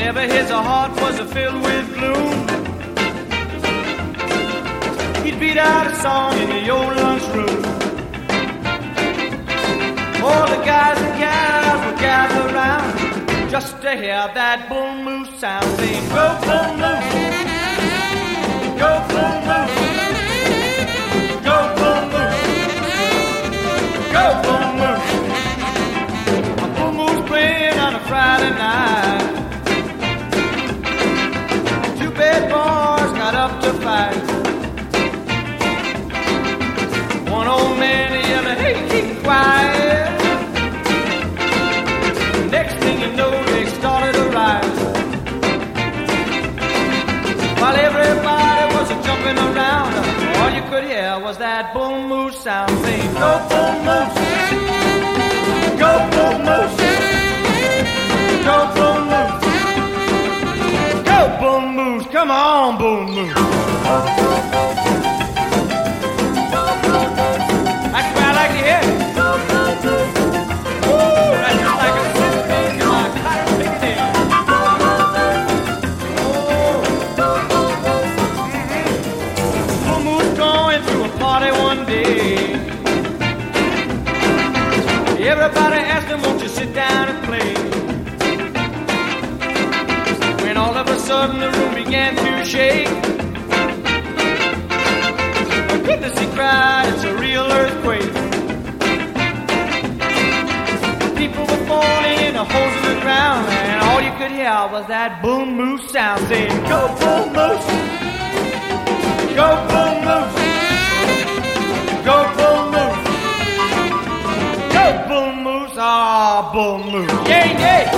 Whenever his heart was filled with gloom, he'd beat out a song in the old lunchroom. All the guys and gals would gather around just to hear that bull moose sound. Sing, go bull moose, go bull moose, go bull moose, go bull moose. A bull moose playing on a Friday night. Two bad boys got up to fight. One old man yelling, hey, keep quiet. Next thing you know, they started to rise. While everybody was jumping around, all you could hear was that bull moose sound. Saying, go bull moose, go bull moose, go bull moose, go bull moose, come on bull moose. That's where I like to hear it. Ooh, that's just like a symphony in my cotton picnic. Bull moose going to a party one day. Everybody asked him, won't you sit down and play? When all of a sudden the room began to shake. Oh goodness, he cried, it's a real earthquake. People were falling in a hole in the ground, and all you could hear was that bull moose sound saying, go bull moose, go bull moose, go bull moose, go bull moose, ah, bull moose, yeah, yeah.